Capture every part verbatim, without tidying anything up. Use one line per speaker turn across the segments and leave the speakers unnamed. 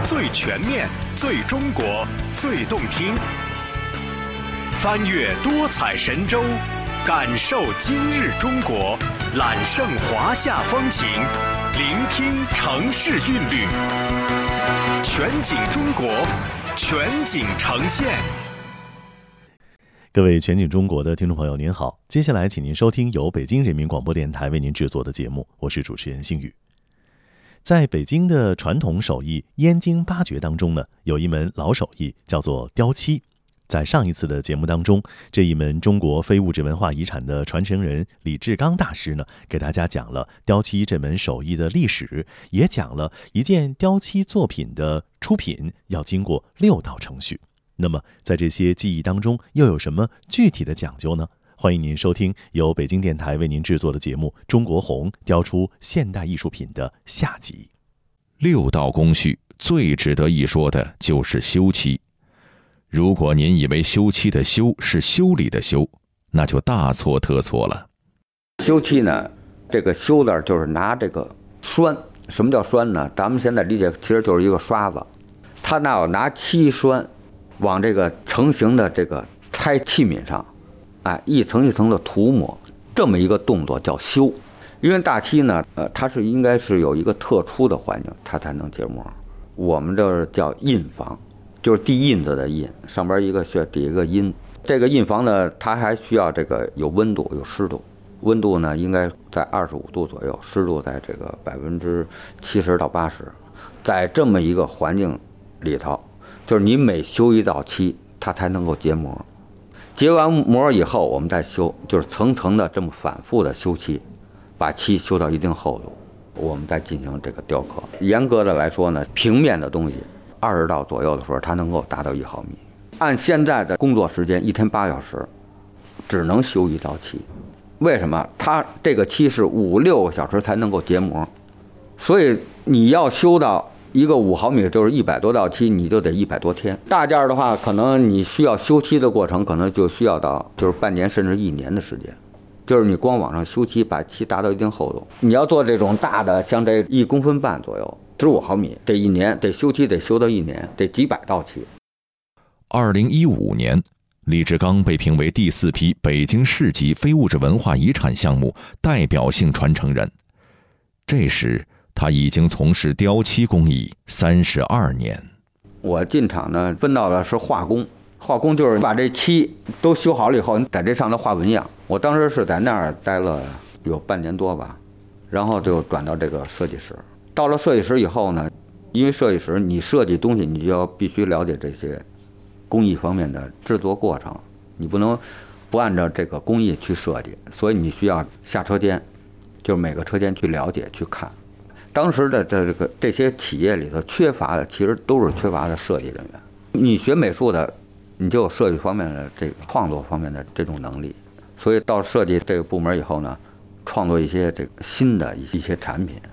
最全面、最中国、最动听。翻越多彩神州，感受今日中国，揽胜华夏风情，聆听城市韵律。全景中国，全景呈现。
各位全景中国的听众朋友您好，接下来请您收听由北京人民广播电台为您制作的节目，我是主持人星宇。在北京的传统手艺燕京八绝当中呢，有一门老手艺叫做雕漆。在上一次的节目当中，这一门中国非物质文化遗产的传承人李志刚大师呢，给大家讲了雕漆这门手艺的历史，也讲了一件雕漆作品的出品要经过六道程序。那么在这些技艺当中又有什么具体的讲究呢？欢迎您收听由北京电台为您制作的节目《中国红雕出现代艺术品》的下集。
六道工序最值得一说的就是修漆。如果您以为修漆的修是修理的修，那就大错特错了。
修漆呢，这个修字就是拿这个栓。什么叫栓呢？咱们现在理解其实就是一个刷子，它那要拿漆栓往这个成型的这个胎器皿上，哎，一层一层的涂抹，这么一个动作叫修。因为大漆呢，呃，它是应该是有一个特殊的环境，它才能结膜。我们这叫印房。就是地印子的印，上边一个穴，底一个阴。这个印房呢，它还需要这个有温度、有湿度。温度呢，应该在二十五度左右，湿度在这个百分之七十到八十。在这么一个环境里头，就是你每修一道漆，它才能够结膜。结完膜以后，我们再修，就是层层的这么反复的修漆，把漆修到一定厚度，我们再进行这个雕刻。严格的来说呢，平面的东西。二十道左右的时候，它能够达到一毫米。按现在的工作时间，一天八小时，只能修一道漆。为什么？它这个漆是五六个小时才能够结膜，所以你要修到一个五毫米，就是一百多道漆，你就得一百多天。大件的话，可能你需要修漆的过程，可能就需要到就是半年甚至一年的时间。就是你光往上修漆，把漆达到一定厚度。你要做这种大的，像这一公分半左右。十五毫米，得一年，得修漆，得修到一年，得几百道漆。
二零一五年，李志刚被评为第四批北京市级非物质文化遗产项目代表性传承人。这时，他已经从事雕漆工艺三十二年。
我进厂呢，分到的是画工，画工就是把这漆都修好了以后，你在这上头画纹样。我当时是在那儿待了有半年多吧，然后就转到这个设计师。到了设计师以后呢，因为设计师你设计东西，你就要必须了解这些工艺方面的制作过程，你不能不按照这个工艺去设计，所以你需要下车间，就是每个车间去了解去看。当时的这个这些企业里头缺乏的，其实都是缺乏的设计人员。你学美术的，你就有设计方面的这个创作方面的这种能力，所以到设计这个部门以后呢，创作一些这个新的一些产品。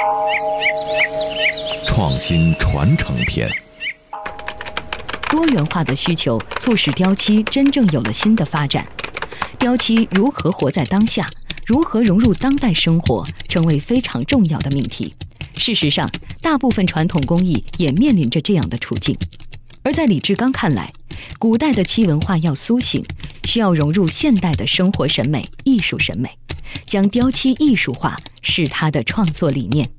创新传承篇。
多元化的需求促使雕漆真正有了新的发展。雕漆如何活在当下，如何融入当代生活，成为非常重要的命题。事实上，大部分传统工艺也面临着这样的处境。而在李志刚看来，古代的漆文化要苏醒，需要融入现代的生活审美、艺术审美，将雕漆艺术化是他的创作理念。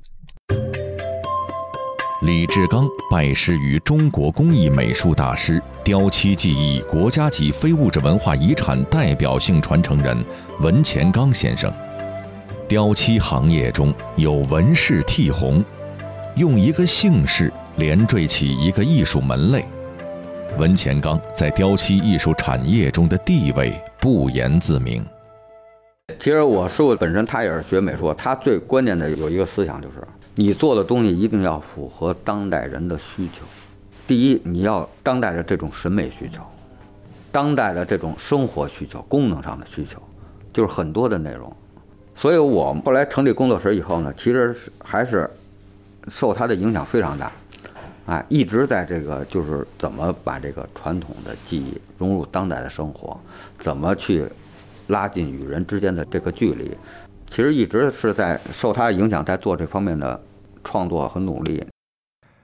李志刚拜师于中国工艺美术大师、雕漆技艺国家级非物质文化遗产代表性传承人文乾刚先生。雕漆行业中有文氏剔红，用一个姓氏连缀起一个艺术门类。文乾刚在雕漆艺术产业中的地位不言自明。
其实我师傅本身他也是学美术，他最关键的有一个思想，就是你做的东西一定要符合当代人的需求。第一，你要当代的这种审美需求，当代的这种生活需求，功能上的需求，就是很多的内容。所以我们后来成立工作室以后呢，其实还是受他的影响非常大，哎，一直在这个就是怎么把这个传统的技艺融入当代的生活，怎么去拉近与人之间的这个距离，其实一直是在受他的影响，在做这方面的创作和努力。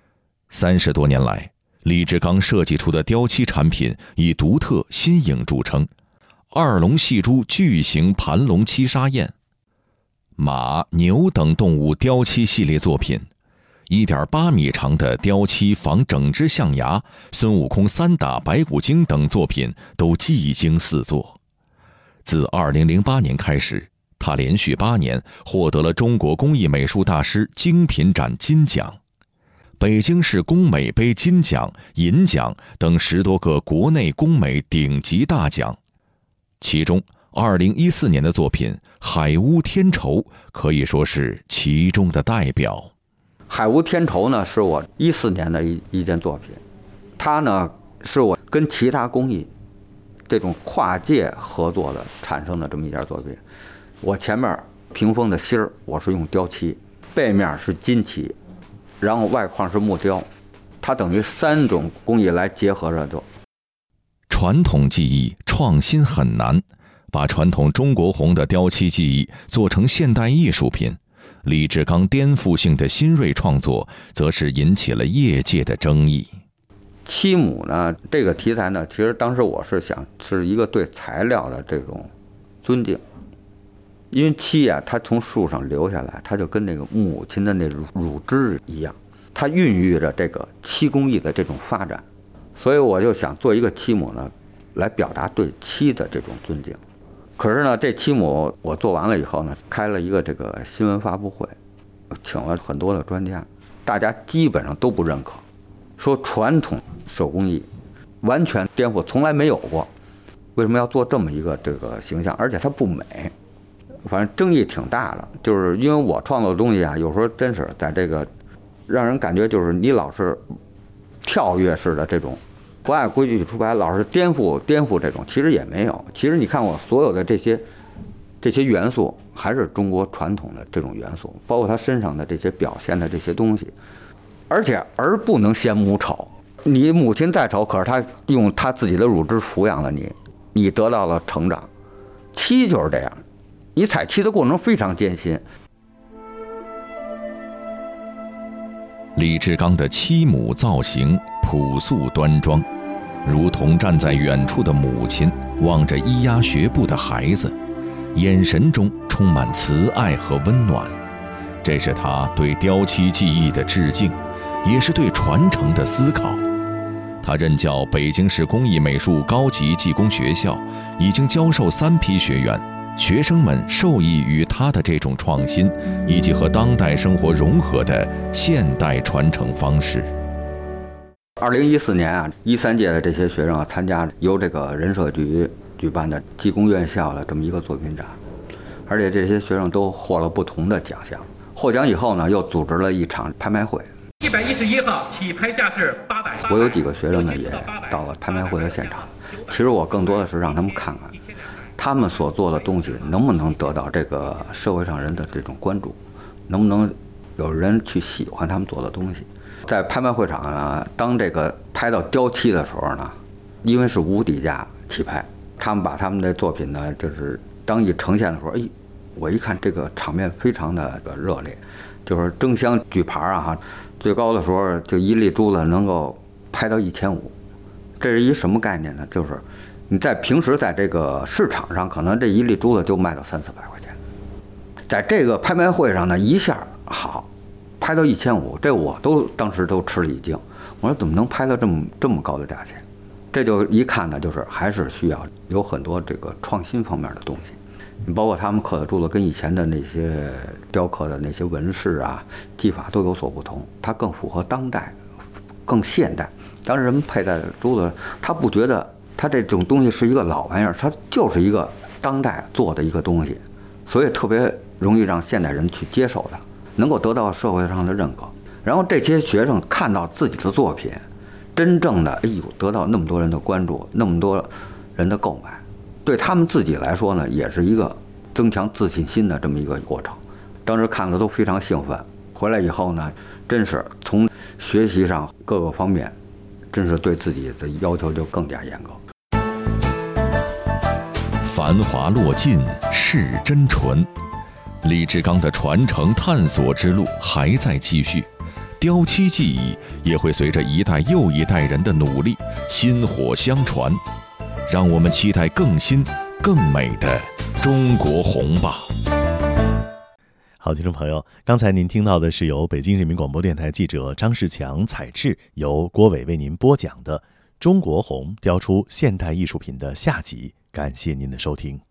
三十多年来，李志刚设计出的雕漆产品以独特新颖著称，二龙戏珠巨型盘龙七沙燕、马、牛等动物雕漆系列作品， 一点八米长的雕漆仿整只象牙、孙悟空三打白骨精等作品都技惊四座。自二零零八年开始，他连续八年获得了中国工艺美术大师精品展金奖、北京市工美杯金奖、银奖等十多个国内工美顶级大奖。其中二零一四年的作品《海屋天绸》可以说是其中的代表。
海屋天绸呢，是我一四年的一一件作品，它呢是我跟其他工艺这种跨界合作的产生的这么一件作品。我前面屏风的芯儿我是用雕漆，背面是金漆，然后外框是木雕，它等于三种工艺来结合着做。
传统技艺创新很难，把传统中国红的雕漆技艺做成现代艺术品，李志刚颠覆性的新锐创作，则是引起了业界的争议。
漆母呢，这个题材呢，其实当时我是想是一个对材料的这种尊敬，因为漆呀、啊，它从树上流下来，它就跟那个母亲的那乳乳汁一样，它孕育着这个漆工艺的这种发展，所以我就想做一个漆母呢，来表达对漆的这种尊敬。可是呢，这漆母我做完了以后呢，开了一个这个新闻发布会，请了很多的专家，大家基本上都不认可，说传统手工艺完全颠覆，从来没有过，为什么要做这么一个这个形象？而且它不美，反正争议挺大的。就是因为我创作的东西啊，有时候真是在这个让人感觉就是你老是跳跃式的这种。不按规矩出牌，老是颠覆颠覆这种，其实也没有。其实你看我所有的这些这些元素，还是中国传统的这种元素，包括他身上的这些表现的这些东西。而且儿不能嫌母丑，你母亲再丑，可是她用她自己的乳汁抚养了你，你得到了成长。漆就是这样，你采漆的过程非常艰辛。
李志刚的漆母造型朴素端庄，如同站在远处的母亲望着咿呀学步的孩子，眼神中充满慈爱和温暖。这是他对雕漆技艺的致敬，也是对传承的思考。他任教北京市工艺美术高级技工学校，已经教授三批学员，学生们受益于他的这种创新，以及和当代生活融合的现代传承方式。
二零一四年啊，一三届的这些学生啊，参加由这个人社局举办的技工院校的这么一个作品展，而且这些学生都获了不同的奖项。获奖以后呢，又组织了一场拍卖会。
一百一十一号起拍价是八百。
我有几个学生呢，也到了拍卖会的现场。其实我更多的是让他们看看，他们所做的东西能不能得到这个社会上人的这种关注，能不能有人去喜欢他们做的东西。在拍卖会场呢，当这个拍到雕漆的时候呢，因为是无底价起拍，他们把他们的作品呢，就是当一呈现的时候，哎，我一看这个场面非常的热烈，就是争相举牌啊哈，最高的时候就一粒珠子能够拍到一千五，这是一什么概念呢？就是你在平时在这个市场上，可能这一粒珠子就卖到三四百块钱，在这个拍卖会上呢，一下好。拍到一千五，这我都当时都吃了一惊。我说怎么能拍到这么这么高的价钱？这就一看呢，就是还是需要有很多这个创新方面的东西。你包括他们刻的珠子跟以前的那些雕刻的那些纹饰啊、技法都有所不同，它更符合当代，更现代。当人们佩戴的珠子，他不觉得它这种东西是一个老玩意儿，它就是一个当代做的一个东西，所以特别容易让现代人去接受它。能够得到社会上的认可，然后这些学生看到自己的作品，真正的哎呦得到那么多人的关注，那么多人的购买，对他们自己来说呢，也是一个增强自信心的这么一个过程。当时看的都非常兴奋，回来以后呢，真是从学习上各个方面，真是对自己的要求就更加严格。
繁华落尽，是真纯。李志刚的传承探索之路还在继续， 雕漆技艺也会随着一代又一代人的努力，薪火相传。让我们期待更新、更美的中国红吧。
好，听众朋友，刚才您听到的是由北京人民广播电台记者张世强采制，由郭伟为您播讲的《中国红雕出现代艺术品》的下集。感谢您的收听。